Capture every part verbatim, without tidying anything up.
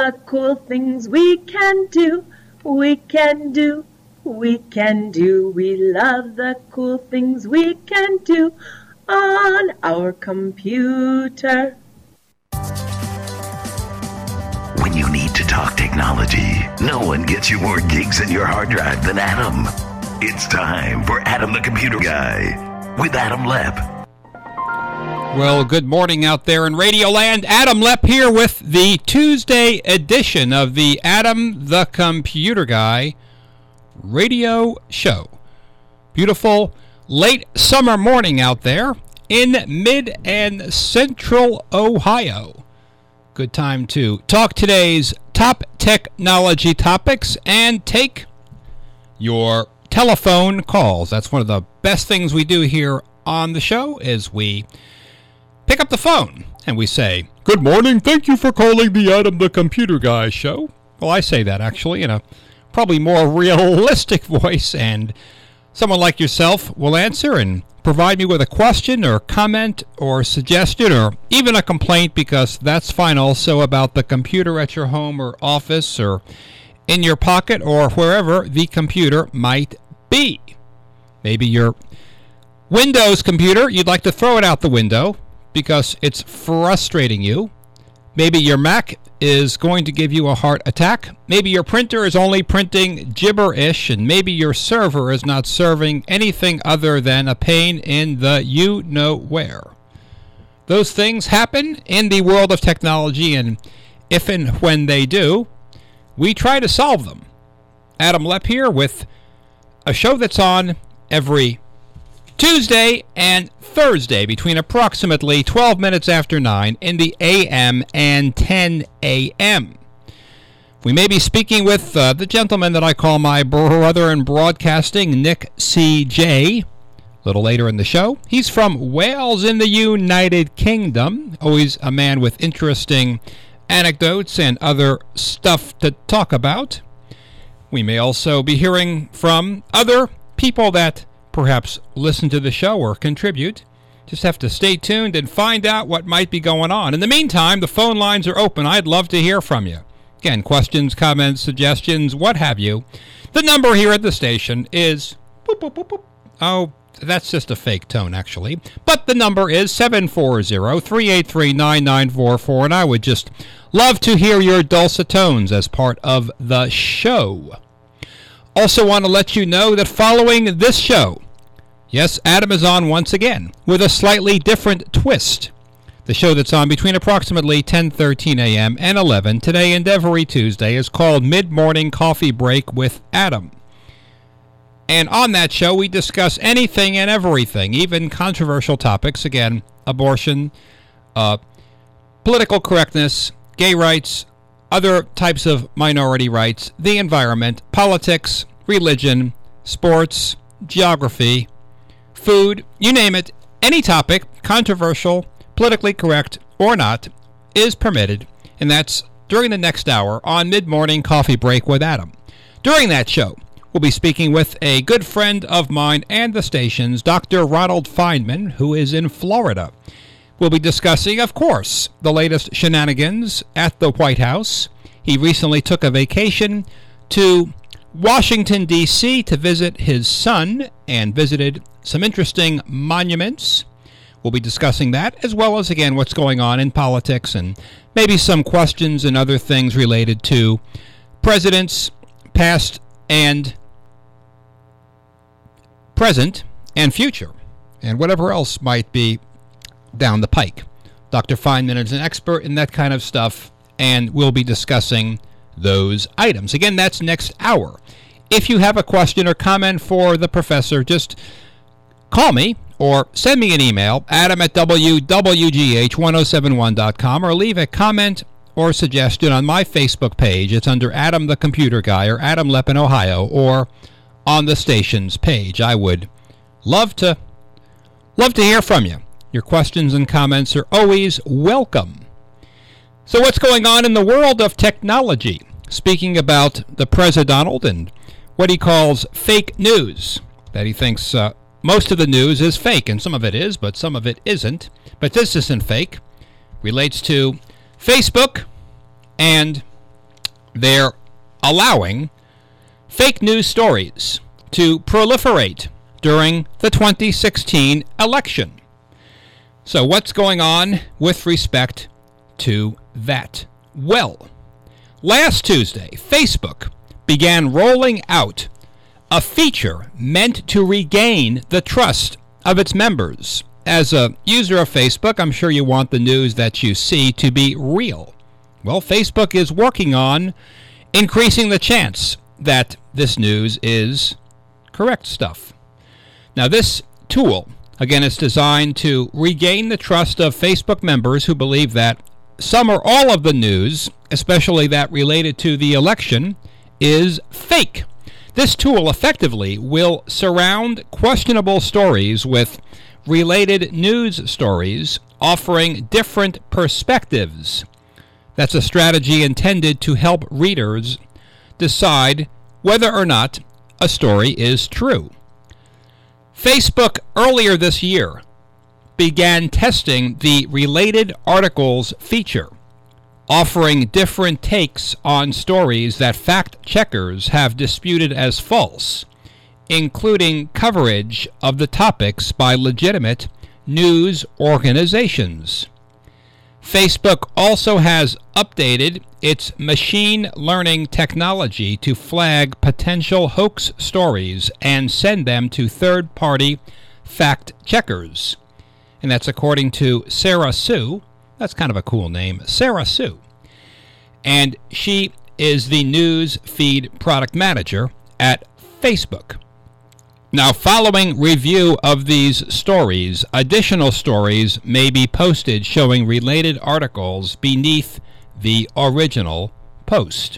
the cool things we can do, we can do, we can do. We love the cool things we can do on our computer. When you need to talk technology, no one gets you more gigs in your hard drive than Adam. It's time for Adam the Computer Guy with Adam Lepp. Well, good morning out there in Radioland. Adam Lepp here with the Tuesday edition of the Adam the Computer Guy radio show. Beautiful late summer morning out there in mid and central Ohio. Good time to talk today's top technology topics and take your telephone calls. That's one of the best things we do here on the show is we pick up the phone and we say, "Good morning, thank you for calling the Adam the Computer Guy show." Well, I say that actually in a probably more realistic voice, and someone like yourself will answer and provide me with a question or comment or suggestion or even a complaint, because that's fine also, about the computer at your home or office or in your pocket or wherever the computer might be. Maybe your Windows computer, you'd like to throw it out the window because it's frustrating you. Maybe your Mac is going to give you a heart attack. Maybe your printer is only printing gibberish, and maybe your server is not serving anything other than a pain in the you-know-where. Those things happen in the world of technology, and if and when they do, we try to solve them. Adam Lepp here with a show that's on every Tuesday and Thursday between approximately twelve minutes after nine in the A M and ten A M We may be speaking with uh, the gentleman that I call my brother in broadcasting, Nick C J, a little later in the show. He's from Wales in the United Kingdom, always a man with interesting anecdotes and other stuff to talk about. We may also be hearing from other people that perhaps listen to the show or contribute. Just have to stay tuned and find out what might be going on. In the meantime, the phone lines are open. I'd love to hear from you. Again, questions, comments, suggestions, what have you. The number here at the station is... Boop, boop, boop, boop. Oh, that's just a fake tone, actually. But the number is seven four zero, three eight three, nine nine four four, and I would just love to hear your dulcet tones as part of the show. Also want to let you know that following this show, yes, Adam is on once again with a slightly different twist. The show that's on between approximately ten thirteen A M and eleven today and every Tuesday is called Mid-Morning Coffee Break with Adam. And on that show, we discuss anything and everything, even controversial topics. Again, abortion, uh, political correctness, gay rights, other types of minority rights, the environment, politics, religion, sports, geography, food, you name it. Any topic, controversial, politically correct, or not, is permitted. And that's during the next hour on Mid-Morning Coffee Break with Adam. During that show, we'll be speaking with a good friend of mine and the station's, Doctor Ronald Feynman, who is in Florida. We'll be discussing, of course, the latest shenanigans at the White House. He recently took a vacation to Washington, D C to visit his son and visited some interesting monuments. We'll be discussing that, as well as, again, what's going on in politics and maybe some questions and other things related to presidents, past and present and future, and whatever else might be down the pike. Doctor Feynman is an expert in that kind of stuff, and we'll be discussing those items. Again, that's next hour. If you have a question or comment for the professor, just call me or send me an email, adam at w w g h ten seventy-one dot com, or leave a comment or suggestion on my Facebook page. It's under Adam the Computer Guy or Adam Lepp in Ohio, or on the station's page. I would love to love to hear from you. Your questions and comments are always welcome. So what's going on in the world of technology? Speaking about the President Donald and what he calls fake news, that he thinks uh, most of the news is fake, and some of it is, but some of it isn't. But this isn't fake. Relates to Facebook and they're allowing fake news stories to proliferate during the twenty sixteen election. So what's going on with respect to that? Well, last Tuesday, Facebook began rolling out a feature meant to regain the trust of its members. As a user of Facebook, I'm sure you want the news that you see to be real. Well, Facebook is working on increasing the chance that this news is correct stuff. Now, this tool, again, is designed to regain the trust of Facebook members who believe that some or all of the news, especially that related to the election, is fake. This tool effectively will surround questionable stories with related news stories, offering different perspectives. That's a strategy intended to help readers decide whether or not a story is true. Facebook earlier this year began testing the related articles feature, offering different takes on stories that fact checkers have disputed as false, including coverage of the topics by legitimate news organizations. Facebook also has updated its machine learning technology to flag potential hoax stories and send them to third-party fact checkers. And that's according to Sarah Sue. That's kind of a cool name, Sarah Sue. And she is the news feed product manager at Facebook. Now, following review of these stories, additional stories may be posted showing related articles beneath the original post.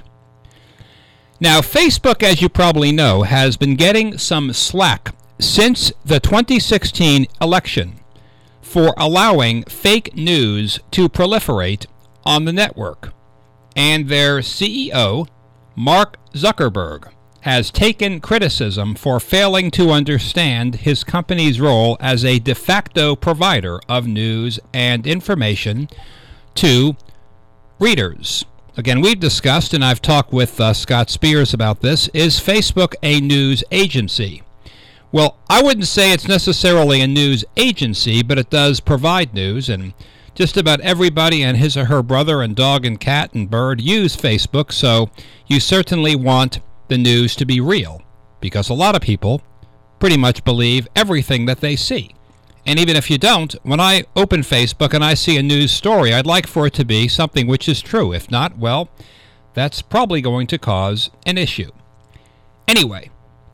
Now, Facebook, as you probably know, has been getting some slack since the twenty sixteen election for allowing fake news to proliferate on the network. And their C E O, Mark Zuckerberg, has taken criticism for failing to understand his company's role as a de facto provider of news and information to readers. Again, we've discussed, and I've talked with uh, Scott Spears about this, is Facebook a news agency? Well, I wouldn't say it's necessarily a news agency, but it does provide news, and just about everybody and his or her brother and dog and cat and bird use Facebook, so you certainly want the news to be real, because a lot of people pretty much believe everything that they see. And even if you don't, when I open Facebook and I see a news story, I'd like for it to be something which is true. If not, well, that's probably going to cause an issue. Anyway,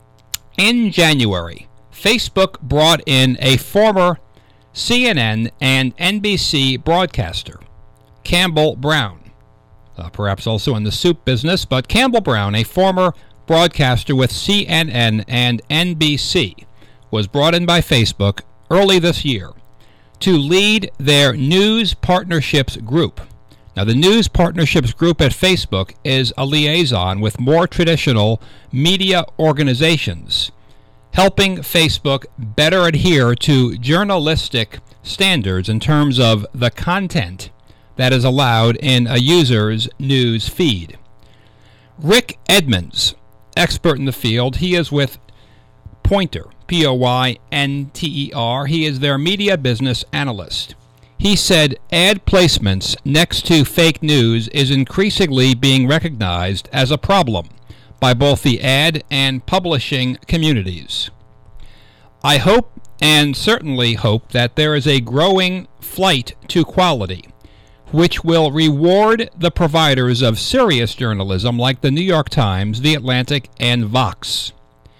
in January, Facebook brought in a former C N N and N B C broadcaster, Campbell Brown, uh, perhaps also in the soup business, but Campbell Brown, a former broadcaster with C N N and N B C, was brought in by Facebook early this year to lead their News Partnerships Group. Now, the News Partnerships Group at Facebook is a liaison with more traditional media organizations, helping Facebook better adhere to journalistic standards in terms of the content that is allowed in a user's news feed. Rick Edmonds, expert in the field, he is with Poynter, P O Y N T E R. He is their media business analyst. He said ad placements next to fake news is increasingly being recognized as a problem by both the ad and publishing communities. I hope and certainly hope that there is a growing flight to quality, which will reward the providers of serious journalism like the New York Times, The Atlantic, and Vox.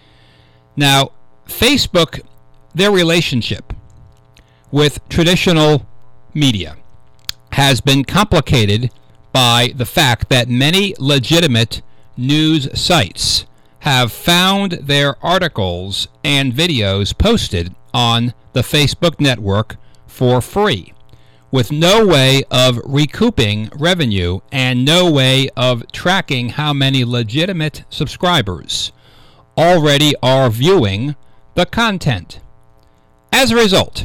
Now, Facebook, their relationship with traditional media has been complicated by the fact that many legitimate news sites have found their articles and videos posted on the Facebook network for free, with no way of recouping revenue and no way of tracking how many legitimate subscribers already are viewing the content. As a result,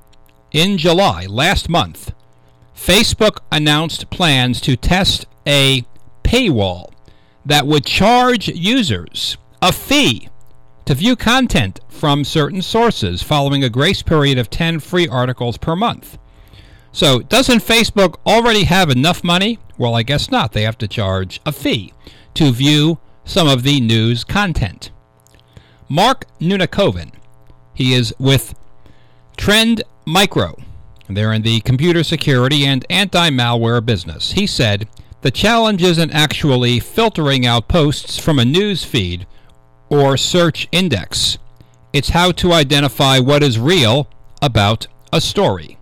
in July last month, Facebook announced plans to test a paywall that would charge users a fee to view content from certain sources following a grace period of ten free articles per month. So, doesn't Facebook already have enough money? Well, I guess not. They have to charge a fee to view some of the news content. Mark Nunakoven, he is with Trend Micro. They're in the computer security and anti-malware business. He said, the challenge isn't actually filtering out posts from a news feed or search index. It's how to identify what is real about a story.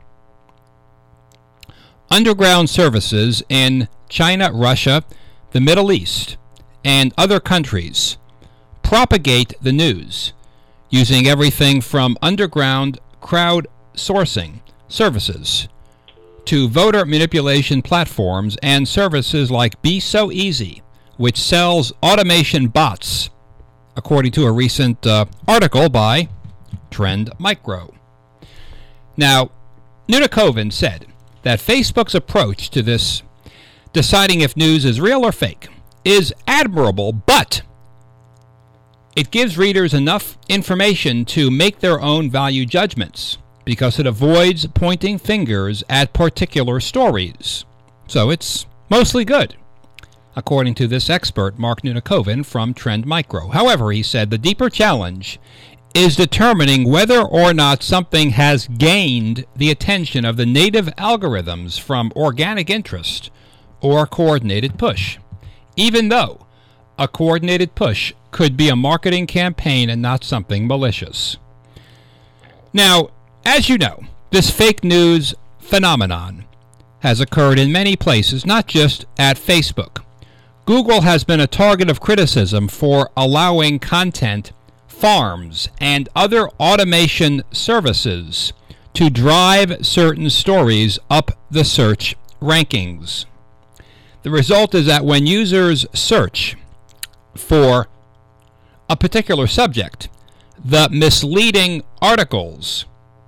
Underground services in China, Russia, the Middle East, and other countries propagate the news using everything from underground crowdsourcing services to voter manipulation platforms and services like Be So Easy, which sells automation bots, according to a recent uh, article by Trend Micro. Now, Nunakoven said that Facebook's approach to this, deciding if news is real or fake, is admirable, but it gives readers enough information to make their own value judgments because it avoids pointing fingers at particular stories. So it's mostly good, according to this expert, Mark Nunakoven from Trend Micro. However, he said the deeper challenge is determining whether or not something has gained the attention of the native algorithms from organic interest or coordinated push, even though a coordinated push could be a marketing campaign and not something malicious. Now, as you know, this fake news phenomenon has occurred in many places, not just at Facebook. Google has been a target of criticism for allowing content farms and other automation services to drive certain stories up the search rankings. The result is that when users search for a particular subject, the misleading articles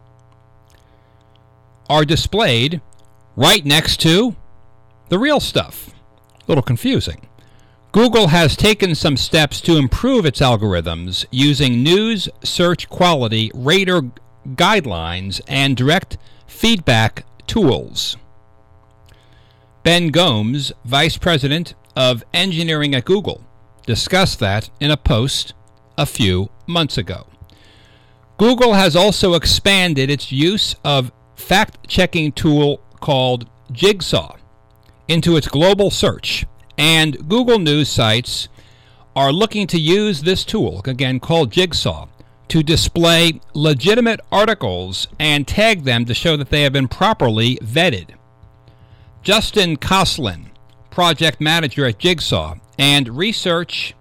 are displayed right next to the real stuff. A little confusing. Google has taken some steps to improve its algorithms using news search quality rater guidelines and direct feedback tools. Ben Gomes, Vice President of Engineering at Google, discussed that in a post a few months ago. Google has also expanded its use of fact-checking tool called Jigsaw into its global search, and Google News sites are looking to use this tool, again called Jigsaw, to display legitimate articles and tag them to show that they have been properly vetted. Justin Koslin, project manager at Jigsaw, and research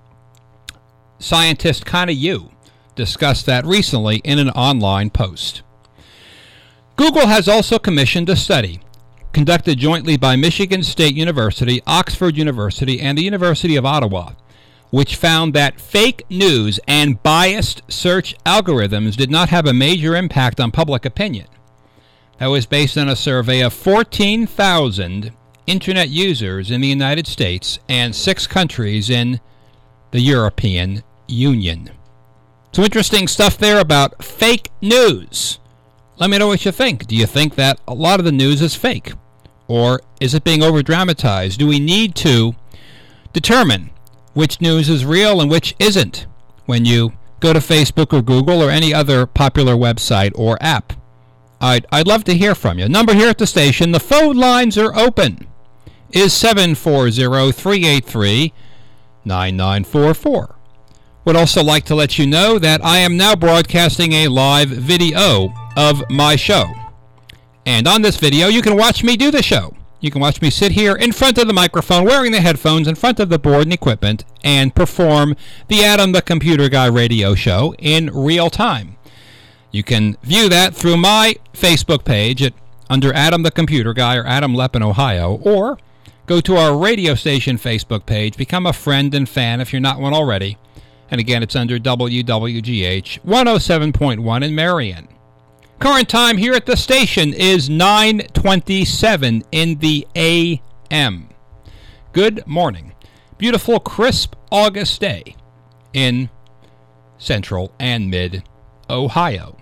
scientist Connie Yu discussed that recently in an online post. Google has also commissioned a study conducted jointly by Michigan State University, Oxford University, and the University of Ottawa, which found that fake news and biased search algorithms did not have a major impact on public opinion. That was based on a survey of fourteen thousand Internet users in the United States and six countries in the European Union. Some interesting stuff there about fake news. Let me know what you think. Do you think that a lot of the news is fake? Or is it being over-dramatized? Do we need to determine which news is real and which isn't when you go to Facebook or Google or any other popular website or app? I'd, I'd love to hear from you. Number here at the station, the phone lines are open, is seven four zero, three eight three, nine nine four four. Would also like to let you know that I am now broadcasting a live video of my show. And on this video, you can watch me do the show. You can watch me sit here in front of the microphone, wearing the headphones in front of the board and equipment, and perform the Adam the Computer Guy radio show in real time. You can view that through my Facebook page at under Adam the Computer Guy or Adam Lepp in Ohio, or go to our radio station Facebook page, become a friend and fan if you're not one already. And again, it's under W W G H one oh seven point one in Marion. Current time here at the station is nine twenty-seven in the A M. Good morning. beautiful, crisp August day in central and mid Ohio.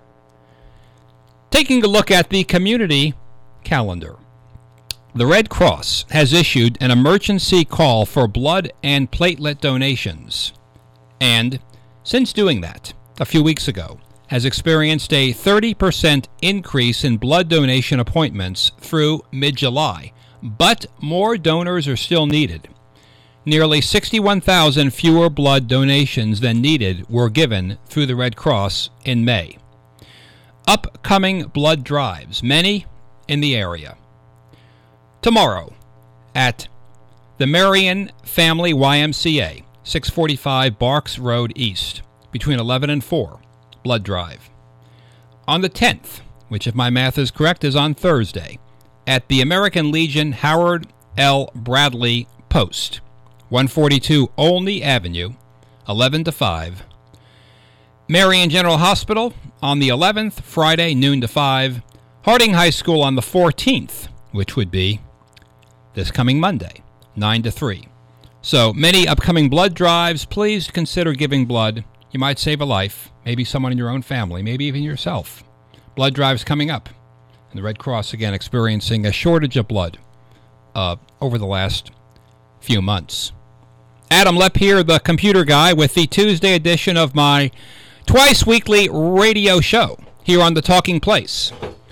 Taking a look at the community calendar. The Red Cross has issued an emergency call for blood and platelet donations, and since doing that a few weeks ago, has experienced a thirty percent increase in blood donation appointments through mid-July, but more donors are still needed. Nearly sixty-one thousand fewer blood donations than needed were given through the Red Cross in May. Upcoming blood drives, many in the area. Tomorrow at the Marion Family Y M C A, six forty-five Barks Road East, between eleven and four, blood drive. On the tenth, which if my math is correct is on Thursday, at the American Legion Howard L. Bradley Post, one forty-two Olney Avenue, eleven to five. Marion General Hospital on the eleventh, Friday, noon to five. Harding High School on the fourteenth, which would be this coming Monday, nine to three. So many upcoming blood drives. Please consider giving blood. You might save a life, maybe someone in your own family, maybe even yourself. Blood drives coming up. And the Red Cross, again, experiencing a shortage of blood uh, over the last few months. Adam Lepp here, the computer guy, with the Tuesday edition of my twice-weekly radio show here on The Talking Place.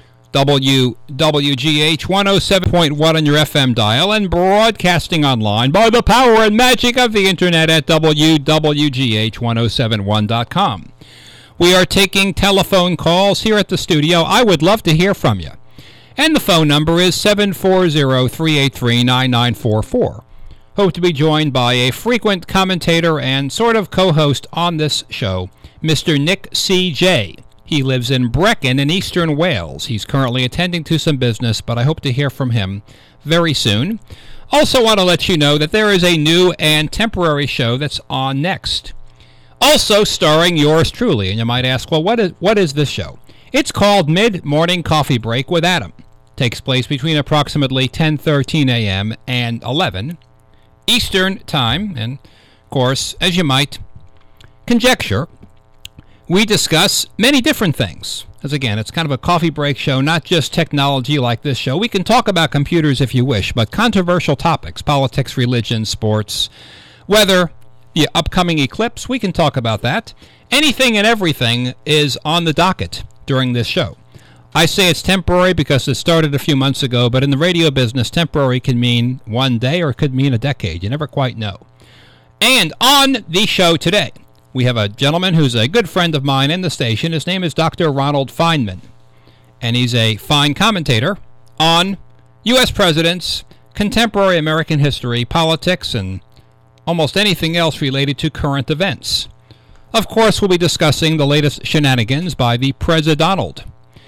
W W G H one oh seven point one on your F M dial and broadcasting online by the power and magic of the internet at W W G H ten seventy-one dot com. We are taking telephone calls here at the studio. I would love to hear from you. And the phone number is seven four zero, three eight three, nine nine four four. Hope to be joined by a frequent commentator and sort of co-host on this show, Mister Nick C J. He lives in Brecon in eastern Wales. He's currently attending to some business, but I hope to hear from him very soon. Also want to let you know that there is a new and temporary show that's on next. Also starring yours truly. And you might ask, well, what is what is this show? It's called Mid-Morning Coffee Break with Adam. Takes place between approximately ten thirteen a.m. and eleven Eastern Time. And, of course, as you might conjecture, we discuss many different things. As again, it's kind of a coffee break show, not just technology like this show. We can talk about computers if you wish, but controversial topics, politics, religion, sports, weather, the upcoming eclipse, we can talk about that. Anything and everything is on the docket during this show. I say it's temporary because it started a few months ago, but in the radio business, temporary can mean one day or it could mean a decade. You never quite know. And on the show today, we have a gentleman who's a good friend of mine in the station. His name is Doctor Ronald Feynman, and he's a fine commentator on U S presidents, contemporary American history, politics, and almost anything else related to current events. Of course, we'll be discussing the latest shenanigans by the President,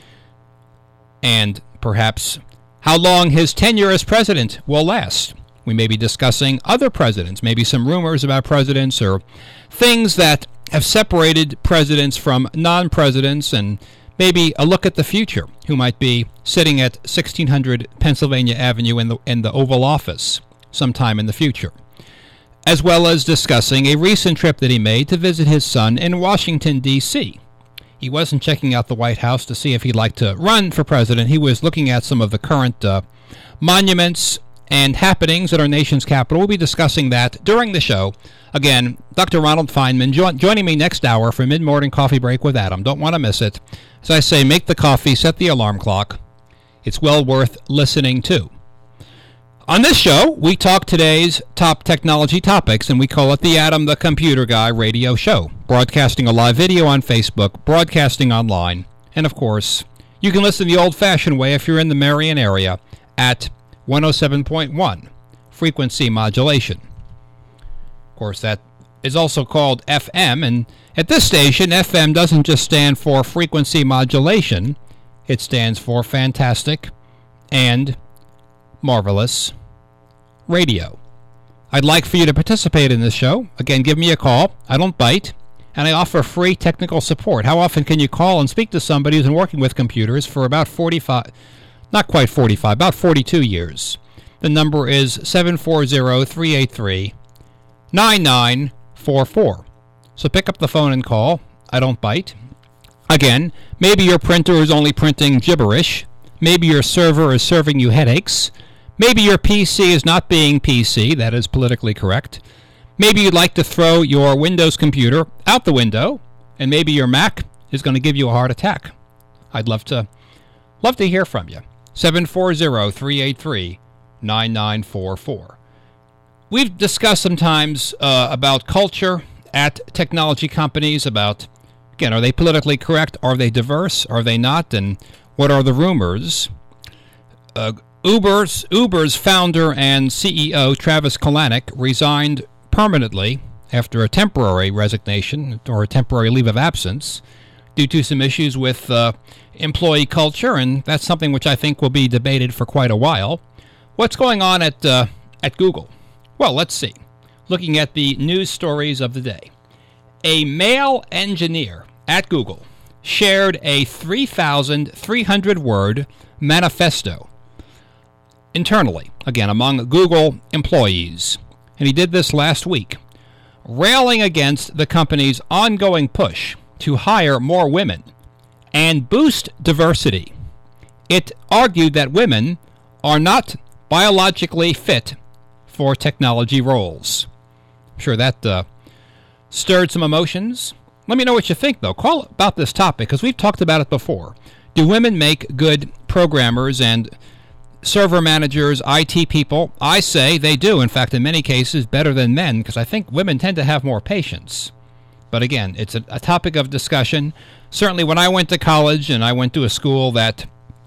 and perhaps how long his tenure as president will last. We may be discussing other presidents, maybe some rumors about presidents or things that have separated presidents from non-presidents, and maybe a look at the future, who might be sitting at sixteen hundred Pennsylvania Avenue in the, in the Oval Office sometime in the future, as well as discussing a recent trip that he made to visit his son in Washington, D C He wasn't checking out the White House to see if he'd like to run for president. He was looking at some of the current uh, monuments and happenings at our nation's capital. We'll be discussing that during the show. Again, Doctor Ronald Feynman jo- joining me next hour for Mid-Morning Coffee Break with Adam. Don't want to miss it. As I say, make the coffee, set the alarm clock. It's well worth listening to. On this show, we talk today's top technology topics, and we call it the Adam the Computer Guy radio show. Broadcasting a live video on Facebook, broadcasting online, and of course, you can listen the old-fashioned way if you're in the Marion area at one oh seven point one, frequency modulation. Of course, that is also called F M, and at this station, F M doesn't just stand for frequency modulation. It stands for fantastic and marvelous radio. I'd like for you to participate in this show. Again, give me a call. I don't bite, and I offer free technical support. How often can you call and speak to somebody who's been working with computers for about forty-five... Not quite forty-five, about forty-two years. The number is seven four zero, three eight three, nine nine four four. So pick up the phone and call. I don't bite. Again, maybe your printer is only printing gibberish. Maybe your server is serving you headaches. Maybe your P C is not being P C. That is politically correct. Maybe you'd like to throw your Windows computer out the window. And maybe your Mac is going to give you a heart attack. I'd love to love to hear from you. seven four zero, three eight three, nine nine four four. We've discussed sometimes uh, about culture at technology companies, about, again, are they politically correct? Are they diverse? Are they not? And what are the rumors? Uh, Uber's, Uber's founder and C E O, Travis Kalanick, resigned permanently after a temporary resignation or a temporary leave of absence due to some issues with uh, employee culture, and that's something which I think will be debated for quite a while. What's going on at uh, at Google? Well, let's see. Looking at the news stories of the day. A male engineer at Google shared a three thousand three hundred word manifesto internally, again, among Google employees. And he did this last week, railing against the company's ongoing push to hire more women and boost diversity. It argued that women are not biologically fit for technology roles. I'm sure that uh, stirred some emotions. Let me know what you think, though. Call about this topic, because we've talked about it before. Do women make good programmers and server managers, I T people? I say they do. In fact, in many cases, better than men, because I think women tend to have more patience. But again, it's a, a topic of discussion. Certainly when I went to college, and I went to a school that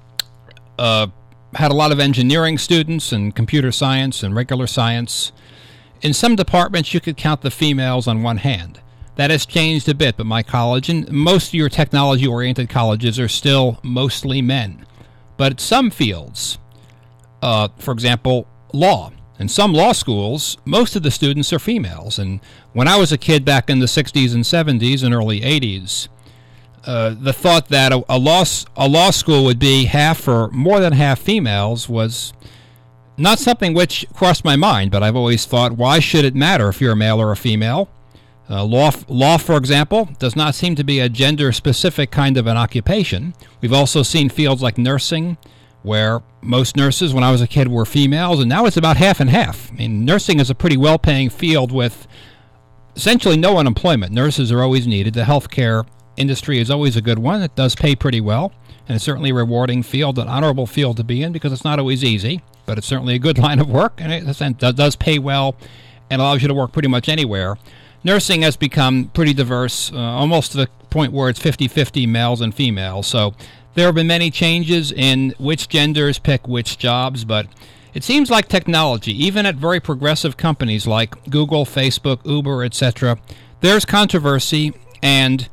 uh, had a lot of engineering students and computer science and regular science, in some departments you could count the females on one hand. That has changed a bit, but my college and most of your technology-oriented colleges are still mostly men. But some fields, uh, for example, law, in some law schools, most of the students are females. And when I was a kid back in the sixties and seventies and early eighties, uh, the thought that a, a, law, a law school would be half or more than half females was not something which crossed my mind, but I've always thought, why should it matter if you're a male or a female? Uh, law, law, for example, does not seem to be a gender-specific kind of an occupation. We've also seen fields like nursing, where most nurses, when I was a kid, were females, and now it's about half and half. I mean, nursing is a pretty well-paying field with essentially no unemployment. Nurses are always needed. The healthcare industry is always a good one. It does pay pretty well, and it's certainly a rewarding field, an honorable field to be in, because it's not always easy, but it's certainly a good line of work, and it does pay well and allows you to work pretty much anywhere. Nursing has become pretty diverse, uh, almost to the point where it's fifty-fifty males and females. So there have been many changes in which genders pick which jobs, but it seems like technology, even at very progressive companies like Google, Facebook, Uber, et cetera, there's controversy, and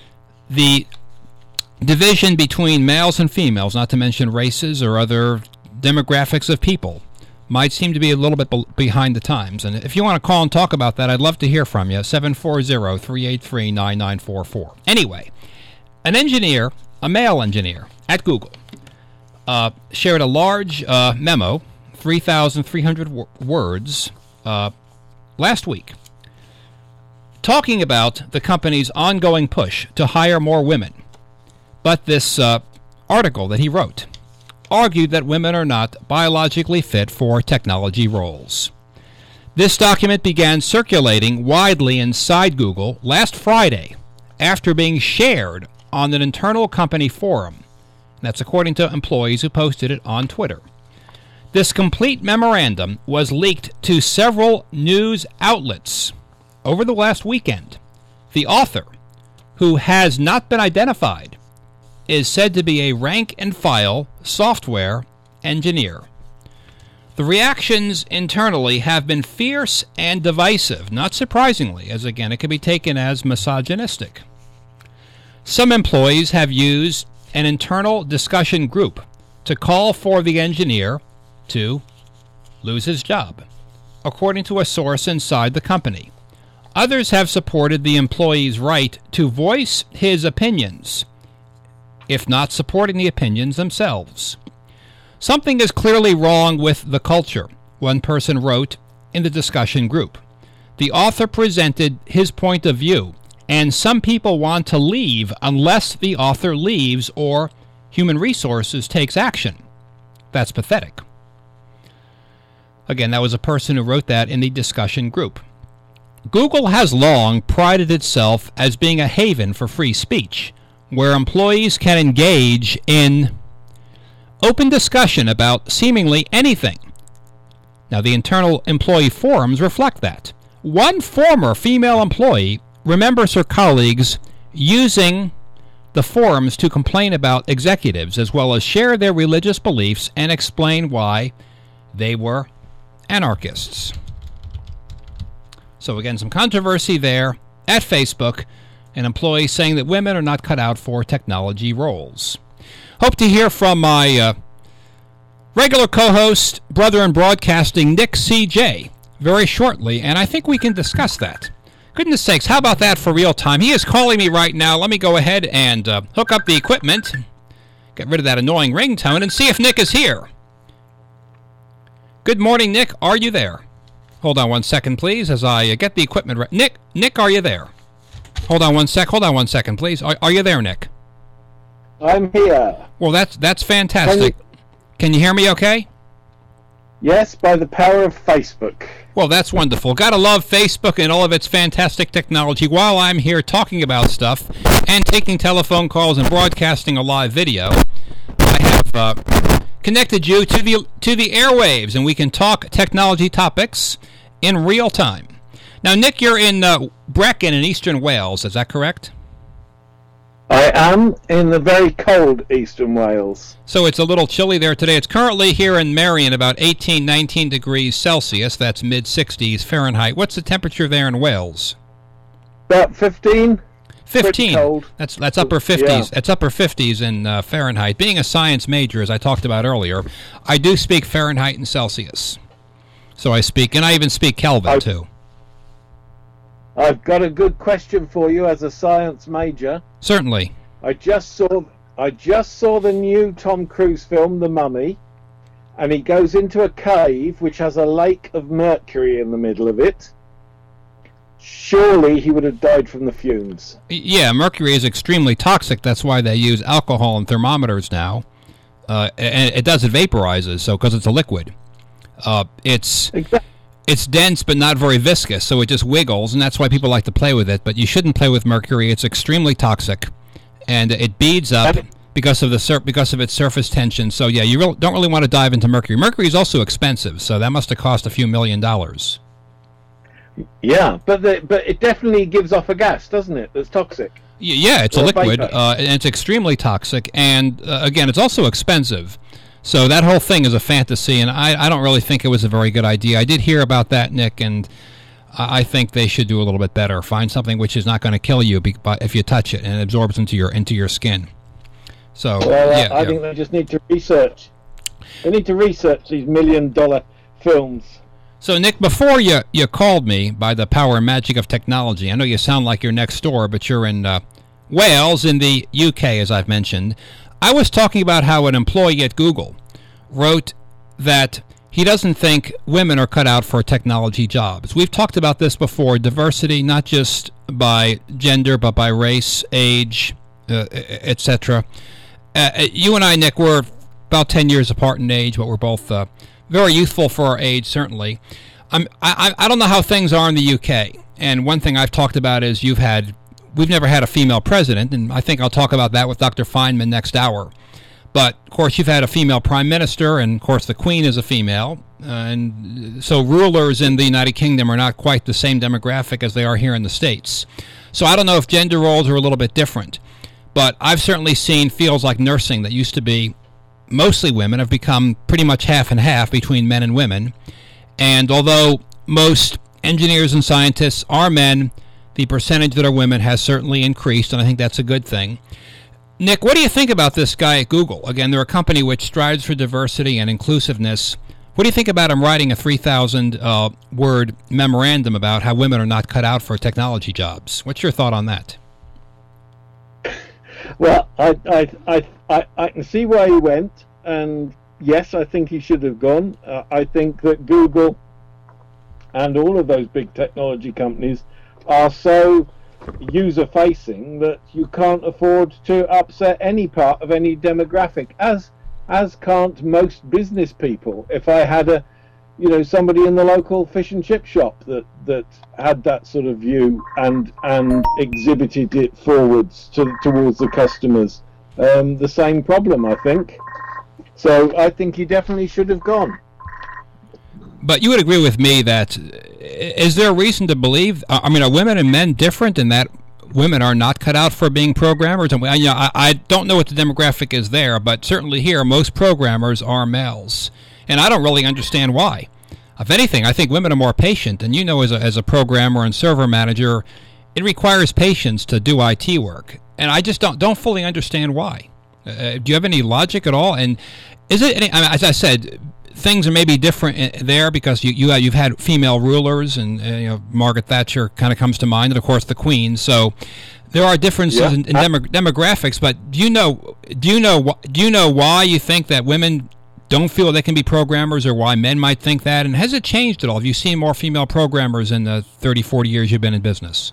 the division between males and females, not to mention races or other demographics of people, might seem to be a little bit be- behind the times. And if you want to call and talk about that, I'd love to hear from you. seven four zero, three eight three, nine nine four four. Anyway, an engineer, a male engineer at Google, uh, shared a large uh, memo, three thousand three hundred w- words, uh, last week, talking about the company's ongoing push to hire more women. But this uh, article that he wrote argued that women are not biologically fit for technology roles. This document began circulating widely inside Google last Friday after being shared on an internal company forum. That's according to employees who posted it on Twitter. This complete memorandum was leaked to several news outlets over the last weekend. The author, who has not been identified, is said to be a rank-and-file software engineer. The reactions internally have been fierce and divisive, not surprisingly, as again it can be taken as misogynistic. Some employees have used an internal discussion group to call for the engineer to lose his job, according to a source inside the company. Others have supported the employee's right to voice his opinions, if not supporting the opinions themselves. Something is clearly wrong with the culture, one person wrote in the discussion group. The author presented his point of view, and some people want to leave unless the author leaves or Human Resources takes action. That's pathetic. Again, that was a person who wrote that in the discussion group. Google has long prided itself as being a haven for free speech, where employees can engage in open discussion about seemingly anything. Now, the internal employee forums reflect that. One former female employee remembers her colleagues using the forums to complain about executives, as well as share their religious beliefs and explain why they were anarchists. So again, some controversy there at Facebook, an employee saying that women are not cut out for technology roles. Hope to hear from my uh, regular co-host, brother in broadcasting, Nick C J, very shortly, and I think we can discuss that. Goodness sakes, how about that for real time? He is calling me right now. Let me go ahead and uh, hook up the equipment, get rid of that annoying ringtone, and see if Nick is here. Good morning, Nick. Are you there? Hold on one second, please, as I uh, get the equipment ready. Nick, Nick, are you there? Hold on one sec. Hold on one second, please. Are, are you there, Nick? I'm here. Well, that's that's fantastic. Can you, Can you hear me okay? Yes, by the power of Facebook. Well, that's wonderful. Gotta love Facebook and all of its fantastic technology while I'm here talking about stuff and taking telephone calls and broadcasting a live video. I have uh, connected you to the to the airwaves, and we can talk technology topics in real time. Now, Nick, you're in uh, Brecon in eastern Wales, is that correct? I am in the very cold eastern Wales. So it's a little chilly there today. It's currently here in Marion about eighteen, nineteen degrees Celsius. That's mid sixties Fahrenheit. What's the temperature there in Wales? About fifteen. fifteen. Cold. That's that's upper fifties. Yeah. That's upper fifties in uh, Fahrenheit. Being a science major, as I talked about earlier, I do speak Fahrenheit and Celsius. So I speak, and I even speak Kelvin I, too. I've got a good question for you as a science major. Certainly. I just saw I just saw the new Tom Cruise film, The Mummy, and he goes into a cave which has a lake of mercury in the middle of it. Surely he would have died from the fumes. Yeah, mercury is extremely toxic. That's why they use alcohol in thermometers now. Uh, and it does, it vaporizes, so because it's a liquid. Uh, it's... Exactly. It's dense but not very viscous, so it just wiggles, and that's why people like to play with it. But you shouldn't play with mercury. It's extremely toxic, and it beads up because of the sur- because of its surface tension. So yeah, you re- don't really want to dive into mercury. Mercury is also expensive, so that must have cost a few million dollars. Yeah, but the, but it definitely gives off a gas, doesn't it? That's toxic. Y- yeah, it's or a liquid, uh, and it's extremely toxic, and uh, again, it's also expensive. So that whole thing is a fantasy, and I, I don't really think it was a very good idea. I did hear about that, Nick, and I think they should do a little bit better. Find something which is not going to kill you be, if you touch it, and it absorbs into your into your skin. So well, yeah, I yeah. think they just need to research. They need to research these million-dollar films. So, Nick, before you, you called me by the power and magic of technology, I know you sound like you're next door, but you're in uh, Wales in the U K, as I've mentioned. I was talking about how an employee at Google wrote that he doesn't think women are cut out for technology jobs. We've talked about this before, diversity, not just by gender, but by race, age, uh, et cetera. Uh, you and I, Nick, we're about ten years apart in age, but we're both uh, very youthful for our age, certainly. I'm, I, I don't know how things are in the U K, and one thing I've talked about is you've had We've never had a female president, and I think I'll talk about that with Doctor Feynman next hour. But, of course, you've had a female prime minister, and, of course, the Queen is a female. Uh, and so rulers in the United Kingdom are not quite the same demographic as they are here in the States. So I don't know if gender roles are a little bit different. But I've certainly seen fields like nursing that used to be mostly women have become pretty much half and half between men and women. And although most engineers and scientists are men, the percentage that are women has certainly increased, and I think that's a good thing. Nick, what do you think about this guy at Google? Again, they're a company which strives for diversity and inclusiveness. What do you think about him writing a three thousand uh, word memorandum about how women are not cut out for technology jobs? What's your thought on that? Well, I, I, I, I, I can see why he went, and yes, I think he should have gone. Uh, I think that Google and all of those big technology companies are so user-facing that you can't afford to upset any part of any demographic, as as can't most business people. If I had a, you know, somebody in the local fish and chip shop that that had that sort of view and and exhibited it forwards to towards the customers, um, the same problem, I think. So I think he definitely should have gone. But you would agree with me that, is there a reason to believe, I mean, are women and men different in that women are not cut out for being programmers? And you know, I, I don't know what the demographic is there, but certainly here, most programmers are males. And I don't really understand why. If anything, I think women are more patient. And you know, as a, as a programmer and server manager, it requires patience to do I T work. And I just don't, don't fully understand why. Uh, do you have any logic at all? And is it, any, I mean, as I said, things are maybe different there because you, you you've had female rulers, and uh, you know, Margaret Thatcher kind of comes to mind, and of course the Queen. So there are differences yeah. in, in demo, demographics. But do you know do you know do you know why you think that women don't feel they can be programmers, or why men might think that? And has it changed at all? Have you seen more female programmers in the thirty, forty years you've been in business?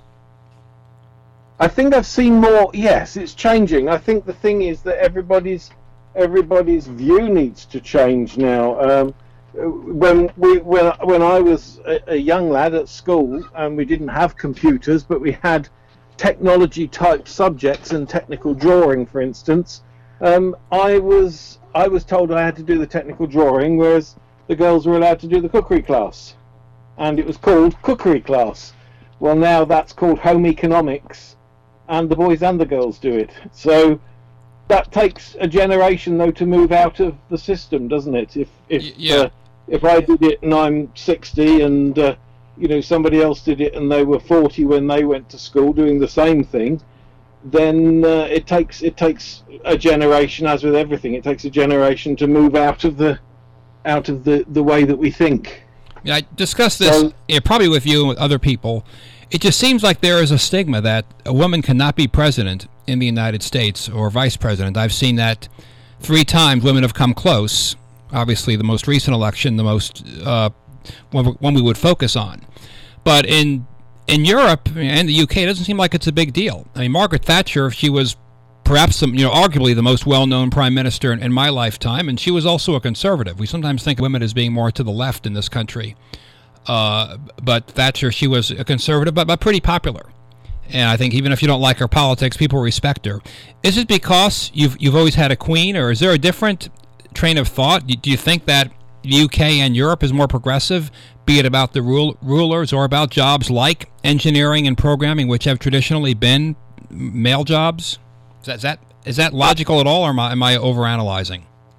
I think I've seen more. Yes, it's changing. I think the thing is that everybody's everybody's view needs to change now. Um, when we when when I was a, a young lad at school, and we didn't have computers, but we had technology type subjects and technical drawing, for instance. Um, I was I was told I had to do the technical drawing, whereas the girls were allowed to do the cookery class, and it was called cookery class. Well, now that's called home economics, and the boys and the girls do it. So that takes a generation, though, to move out of the system, doesn't it? If if yeah. uh, if I did it and I'm sixty, and uh, you know, somebody else did it and they were forty when they went to school doing the same thing, then uh, it takes it takes a generation, as with everything, it takes a generation to move out of the out of the, the way that we think. Yeah, I discussed this so, yeah, probably with you and with other people. It just seems like there is a stigma that a woman cannot be president in the United States or vice president. I've seen that three times. Women have come close. Obviously, the most recent election, the most uh, one, one we would focus on. But in in Europe and the U K, it doesn't seem like it's a big deal. I mean, Margaret Thatcher, she was perhaps, some, you know, arguably the most well-known prime minister in, in my lifetime, and she was also a conservative. We sometimes think of women as being more to the left in this country. Uh, but Thatcher, she was a conservative, but, but pretty popular. And I think even if you don't like her politics, people respect her. Is it because you've you've always had a queen, or is there a different train of thought? Do you think that the U K and Europe is more progressive, be it about the rule, rulers or about jobs like engineering and programming, which have traditionally been male jobs? Is that is that, is that logical at all, or am I, am I overanalyzing?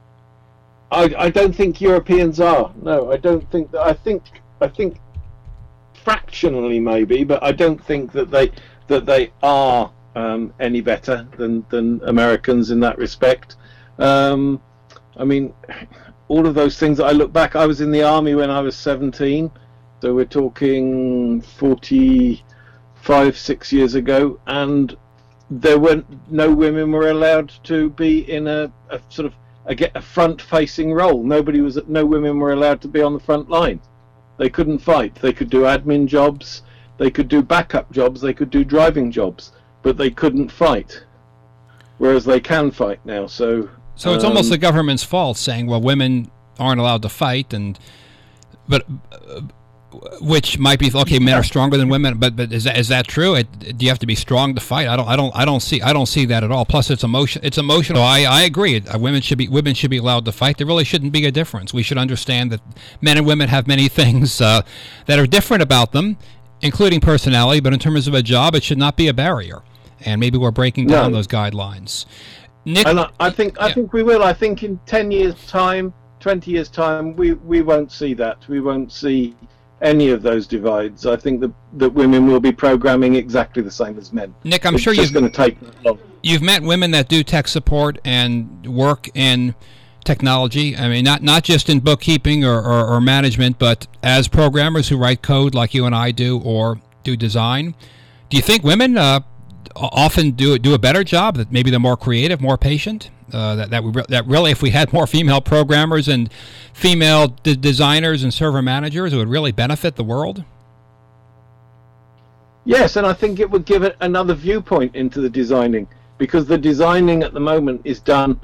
I, I don't think Europeans are. No, I don't think that. I think I think fractionally maybe, but I don't think that they that they are um, any better than than Americans in that respect. Um, I mean, all of those things that I look back, I was in the army when I was seventeen, so we're talking forty-five, six years ago, and there weren't no women were allowed to be in a, a sort of a, a front-facing role. Nobody was, no women were allowed to be on the front line. They couldn't fight. They could do admin jobs, they could do backup jobs, they could do driving jobs, but they couldn't fight. Whereas they can fight now. So, so it's um, almost the government's fault, saying, well, women aren't allowed to fight, and but uh, which might be okay. Men are stronger than women, but but is that is that true? It, do you have to be strong to fight? I don't I don't I don't see I don't see that at all. Plus, it's emotion. It's emotional. I I agree. Uh, women should be women should be allowed to fight. There really shouldn't be a difference. We should understand that men and women have many things uh, that are different about them, including personality. But in terms of a job, it should not be a barrier. And maybe we're breaking down no. those guidelines. Nick, and I, I think I yeah. think we will. I think in ten years' time, twenty years' time, we we won't see that. We won't see any of those divides. I think that that women will be programming exactly the same as men. Nick, I'm it's sure just you've going to take long. You've met women that do tech support and work in technology. I mean, not not just in bookkeeping or, or, or management, but as programmers who write code like you and I do, or do design. Do you think women uh, often do do a better job. That maybe they're more creative, more patient. Uh, that that, we re- that really, if we had more female programmers and female d- designers and server managers, it would really benefit the world. Yes, and I think it would give it another viewpoint into the designing, because the designing at the moment is done.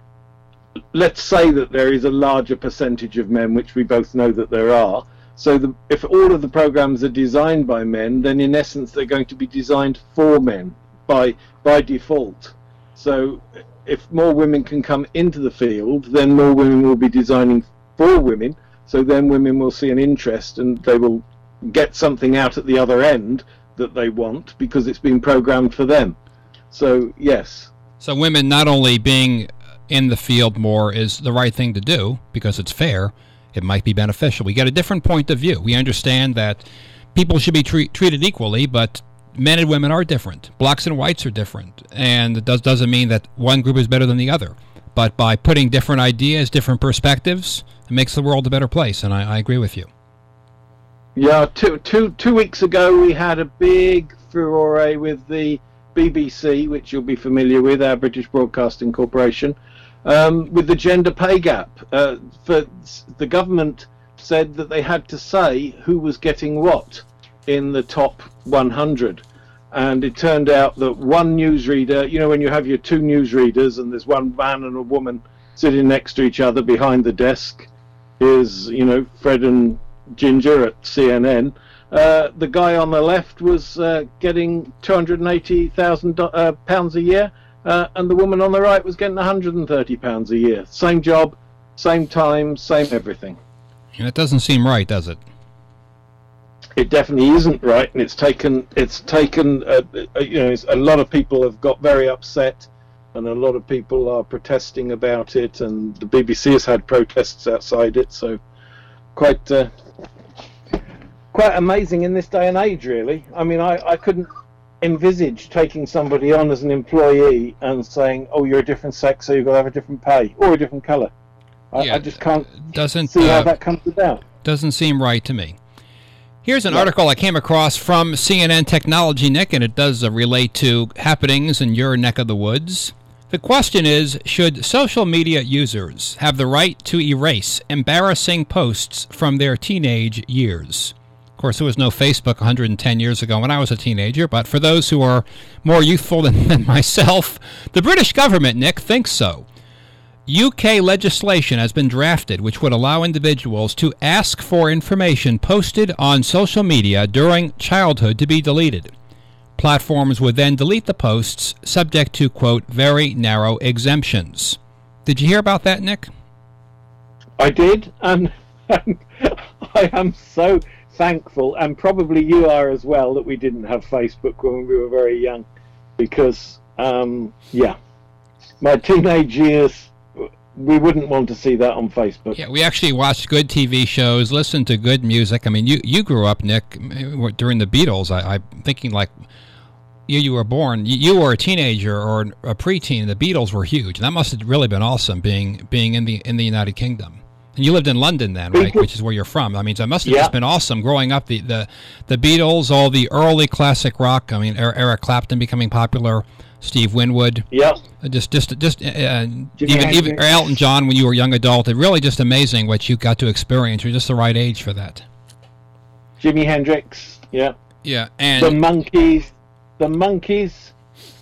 Let's say that there is a larger percentage of men, which we both know that there are. So the, if all of the programs are designed by men, then in essence they're going to be designed for men by by default. So if more women can come into the field, then more women will be designing for women. So then women will see an interest and they will get something out at the other end that they want because it's been programmed for them. So yes. So women not only being in the field more is the right thing to do because it's fair, it might be beneficial. We get a different point of view. We understand that people should be treat, treated equally, but men and women are different. Blacks and whites are different. And it does, doesn't mean that one group is better than the other. But by putting different ideas, different perspectives, it makes the world a better place. And I, I agree with you. Yeah, two, two, two weeks ago we had a big furore with the B B C, which you'll be familiar with, our British Broadcasting Corporation, um, with the gender pay gap. Uh, for the government said that they had to say who was getting what in the top one hundred, and it turned out that one newsreader, you know, when you have your two newsreaders and there's one man and a woman sitting next to each other behind the desk, is, you know, Fred and Ginger at C N N, uh, the guy on the left was uh, getting two hundred eighty thousand uh, pounds a year, uh, and the woman on the right was getting one hundred thirty pounds a year. Same job, same time, same everything. And it doesn't seem right, does it? It definitely isn't right, and it's taken. It's taken. Uh, you know, it's, a lot of people have got very upset, and a lot of people are protesting about it, and the B B C has had protests outside it. So, quite, uh, quite amazing in this day and age, really. I mean, I, I couldn't envisage taking somebody on as an employee and saying, "Oh, you're a different sex, so you've got to have a different pay or a different colour." I, yeah, I just can't doesn't, see how uh, that comes about. Doesn't seem right to me. Here's an Yeah. article I came across from C N N Technology, Nick, and it does uh, relate to happenings in your neck of the woods. The question is, should social media users have the right to erase embarrassing posts from their teenage years? Of course, there was no Facebook one hundred ten years ago when I was a teenager, but for those who are more youthful than, than myself, the British government, Nick, thinks so. U K legislation has been drafted which would allow individuals to ask for information posted on social media during childhood to be deleted. Platforms would then delete the posts, subject to, quote, very narrow exemptions. Did you hear about that, Nick? I did, and, and I am so thankful, and probably you are as well, that we didn't have Facebook when we were very young, because, um, yeah, my teenage years, we wouldn't want to see that on Facebook. Yeah, we actually watched good T V shows, listened to good music. I mean, you, you grew up, Nick, during the Beatles. I, I'm thinking like you you were born, you, you were a teenager or a preteen. The Beatles were huge. And that must have really been awesome being being in the in the United Kingdom. And you lived in London then, right? Which is where you're from. I mean, so it must have Yeah. just been awesome growing up. The, the the Beatles, all the early classic rock. I mean, Eric Clapton becoming popular, Steve Winwood. Yeah. Just, just, just, uh, even, even Elton John when you were a young adult. It really just amazing what you got to experience. You're just the right age for that. Jimi Hendrix. Yeah. Yeah, and The Monkees. The Monkees.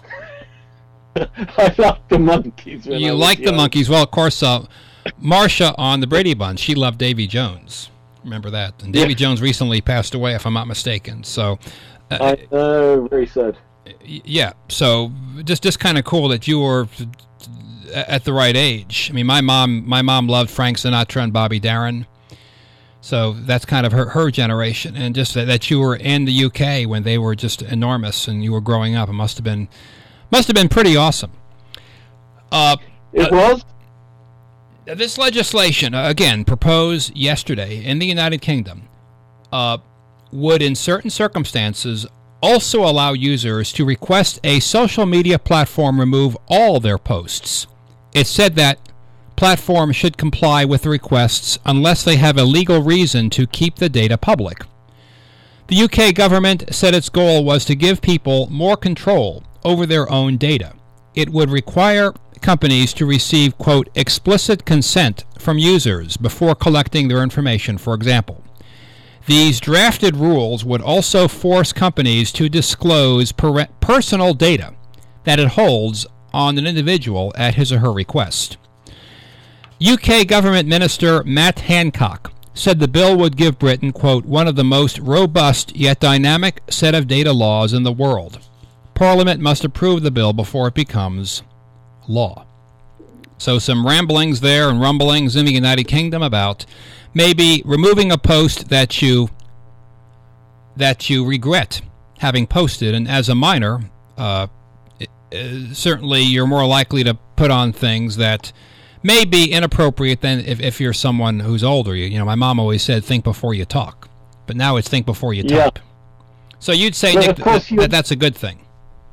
I loved the Monkees. when I you was like the young. Monkees. Well, of course, uh, Marsha on the Brady Bunch, she loved Davy Jones. Remember that? And Davy Yeah. Jones recently passed away, if I'm not mistaken. So, uh, I know, very sad. yeah, so just just kind of cool that you were at the right age. I mean, my mom my mom loved Frank Sinatra and Bobby Darin, so that's kind of her her generation. And just that, that you were in the U K when they were just enormous and you were growing up, it must have been must have been pretty awesome. Uh, It uh, was? This legislation, uh, again, proposed yesterday in the United Kingdom, uh, would in certain circumstances also allow users to request a social media platform remove all their posts. It said that platforms should comply with the requests unless they have a legal reason to keep the data public. The U K government said its goal was to give people more control over their own data. It would require companies to receive, quote, explicit consent from users before collecting their information, for example. These drafted rules would also force companies to disclose per- personal data that it holds on an individual at his or her request. U K Government Minister Matt Hancock said the bill would give Britain, quote, one of the most robust yet dynamic set of data laws in the world. Parliament must approve the bill before it becomes law. So some ramblings there and rumblings in the United Kingdom about maybe removing a post that you that you regret having posted, and as a minor, uh, it, uh, certainly you're more likely to put on things that may be inappropriate than if, if you're someone who's older. You, you know, my mom always said, think before you talk. But now it's think before you yeah. type. So you'd say, well, Nick, that, that that's a good thing.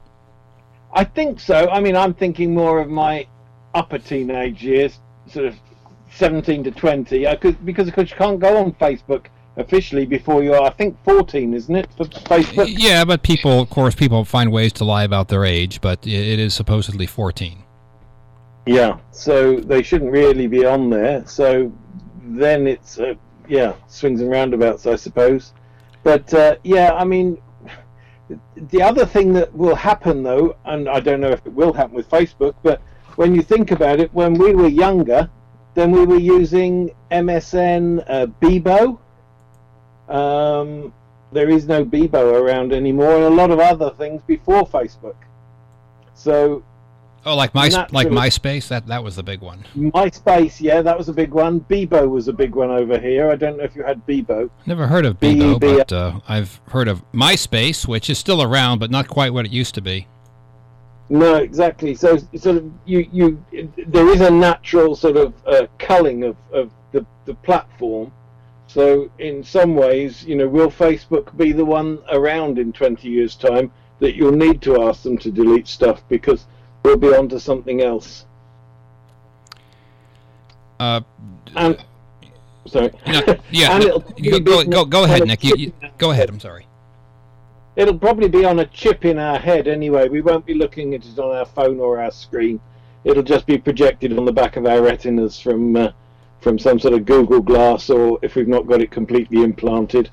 I think so. I mean, I'm thinking more of my upper teenage years, sort of seventeen to twenty. I could because, because you can't go on Facebook officially before you're, I think, fourteen, isn't it, for Facebook? Yeah, but people, of course, people find ways to lie about their age, but it is supposedly fourteen. Yeah, so they shouldn't really be on there. So then it's, uh, yeah, swings and roundabouts, I suppose. But, uh, yeah, I mean, the other thing that will happen, though, and I don't know if it will happen with Facebook, but when you think about it, when we were younger, then we were using M S N, uh, Bebo. Um, there is no Bebo around anymore, and a lot of other things before Facebook. So... Oh, like my like MySpace? That that was the big one. MySpace, yeah, that was a big one. Bebo was a big one over here. I don't know if you had Bebo. Never heard of Bebo, but uh, I've heard of MySpace, which is still around, but not quite what it used to be. No, exactly. So, sort of, you, you, there is a natural sort of uh, culling of, of the, the platform. So, in some ways, you know, will Facebook be the one around in twenty years' time that you'll need to ask them to delete stuff because we'll be on to something else? Uh, and, sorry. No, yeah, no, go, go, go, go ahead, Nick. You, you, go ahead, I'm sorry. It'll probably be on a chip in our head anyway. We won't be looking at it on our phone or our screen. It'll just be projected on the back of our retinas from uh, from some sort of Google Glass, or if we've not got it completely implanted.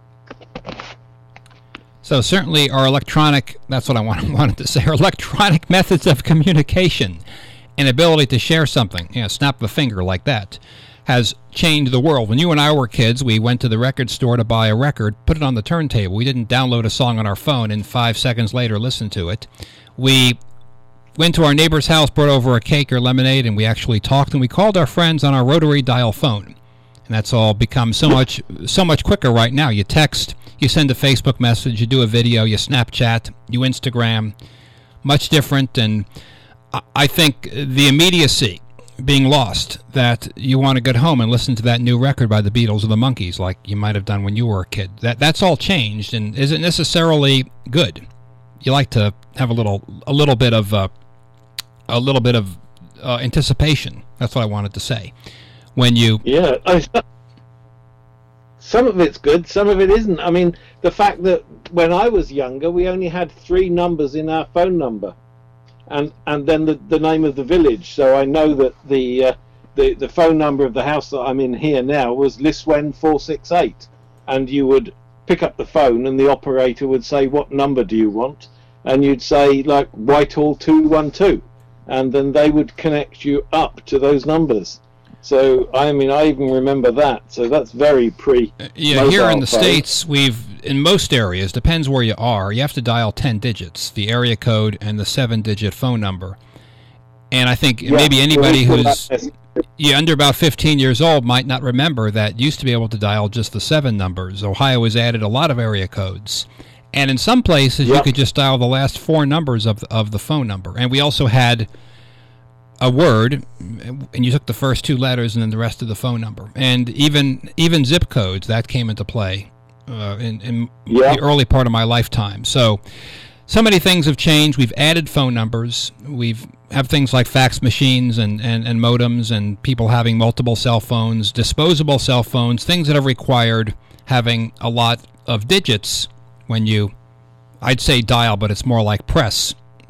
So certainly our electronic, that's what I wanted to say, our electronic methods of communication and ability to share something, you know, snap a finger like that, has changed the world. When you and I were kids, we went to the record store to buy a record, put it on the turntable. We didn't download a song on our phone and five seconds later listen to it. We went to our neighbor's house, brought over a cake or lemonade, and we actually talked, and we called our friends on our rotary dial phone. And that's all become so much so much quicker right now. You text, you send a Facebook message, you do a video, you Snapchat, you Instagram. Much different, and I think the immediacy being lost, that you want to get home and listen to that new record by the Beatles or the Monkees like you might have done when you were a kid. That that's all changed, and isn't necessarily good. You like to have a little a little bit of uh, a little bit of uh, anticipation. That's what I wanted to say. When you yeah, I, some of it's good, some of it isn't. I mean, the fact that when I was younger, we only had three numbers in our phone number, and and then the, the name of the village. So I know that the uh, the the phone number of the house that I'm in here now was Liswen four six eight, and you would pick up the phone and the operator would say, "What number do you want?" And you'd say like Whitehall two one two, and then they would connect you up to those numbers. So, I mean, I even remember that. So that's very pre. Uh, yeah, here in the phone. States, we've, in most areas, depends where you are, you have to dial ten digits, the area code and the seven-digit phone number. And I think yeah, maybe anybody who's yeah, under about fifteen years old might not remember that used to be able to dial just the seven numbers. Ohio has added a lot of area codes. And in some places, yeah. you could just dial the last four numbers of the, of the phone number. And we also had a word, and you took the first two letters and then the rest of the phone number. And even even zip codes, that came into play uh, in, in yeah. the early part of my lifetime. So so many things have changed. We've added phone numbers. We've have things like fax machines and, and, and modems, and people having multiple cell phones, disposable cell phones, things that have required having a lot of digits when you, I'd say dial, but it's more like press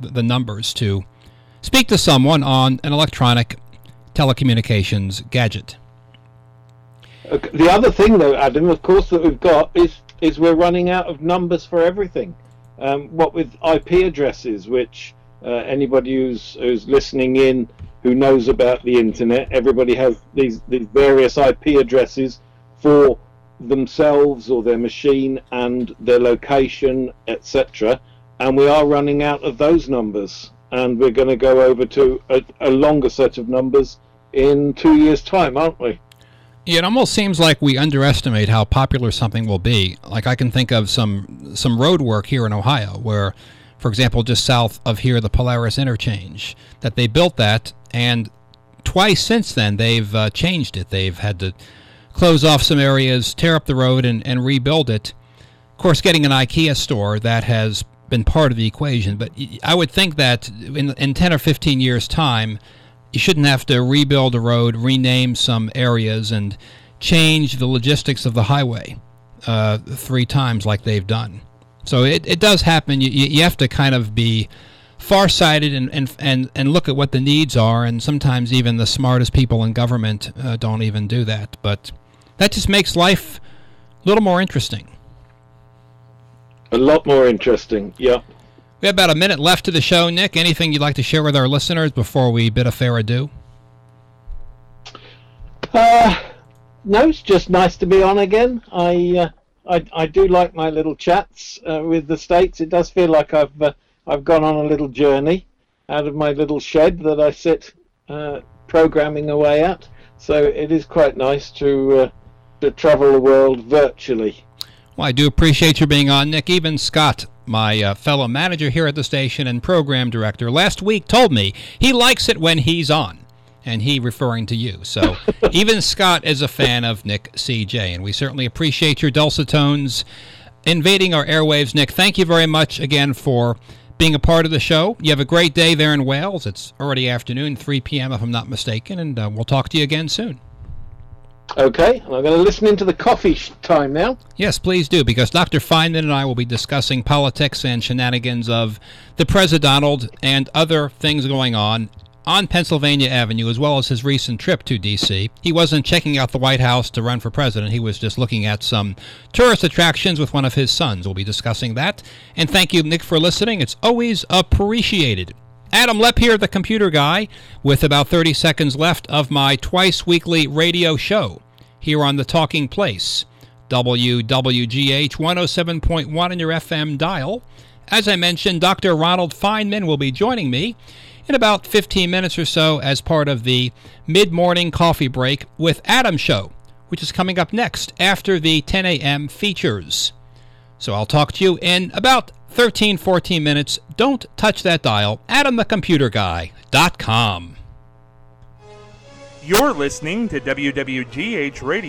the numbers to speak to someone on an electronic telecommunications gadget. The other thing, though, Adam, of course, that we've got is is we're running out of numbers for everything. Um, what with I P addresses, which uh, anybody who's who's listening in who knows about the internet, everybody has these these various I P addresses for themselves or their machine and their location, et cetera. And we are running out of those numbers, and we're going to go over to a, a longer set of numbers in two years' time, aren't we? Yeah, it almost seems like we underestimate how popular something will be. Like I can think of some some road work here in Ohio where, for example, just south of here, the Polaris interchange, that they built that, and twice since then they've uh, changed it. They've had to close off some areas, tear up the road, and, and rebuild it. Of course, getting an IKEA store, that has been part of the equation. But I would think that in, in ten or fifteen years' time, you shouldn't have to rebuild a road, rename some areas, and change the logistics of the highway uh, three times like they've done. So it, it does happen. You, you have to kind of be farsighted and, and, and, and look at what the needs are, and sometimes even the smartest people in government uh, don't even do that. But that just makes life a little more interesting. A lot more interesting, yeah. We have about a minute left to the show, Nick. Anything you'd like to share with our listeners before we bid a fair adieu? Uh, no, it's just nice to be on again. I uh, I, I do like my little chats uh, with the States. It does feel like I've uh, I've gone on a little journey out of my little shed that I sit uh, programming away at. So it is quite nice to uh, to travel the world virtually. Well, I do appreciate your being on, Nick. Even Scott, my uh, fellow manager here at the station and program director, last week told me he likes it when he's on, and he referring to you. So even Scott is a fan of Nick C J, and we certainly appreciate your dulcet tones invading our airwaves. Nick, thank you very much again for being a part of the show. You have a great day there in Wales. It's already afternoon, three p.m. if I'm not mistaken, and uh, we'll talk to you again soon. Okay, I'm going to listen into the coffee sh- time now. Yes, please do, because Doctor Feynman and I will be discussing politics and shenanigans of the President and other things going on on Pennsylvania Avenue, as well as his recent trip to D C. He wasn't checking out the White House to run for president. He was just looking at some tourist attractions with one of his sons. We'll be discussing that. And thank you, Nick, for listening. It's always appreciated. Adam Lepp here, the computer guy, with about thirty seconds left of my twice-weekly radio show here on the Talking Place, W W G H one oh seven point one on your F M dial. As I mentioned, Doctor Ronald Feynman will be joining me in about fifteen minutes or so as part of the mid-morning coffee break with Adam Show, which is coming up next after the ten a.m. features. So I'll talk to you in about thirteen, fourteen minutes. Don't touch that dial. Adam the Computer Guy dot com. You're listening to W W G H Radio.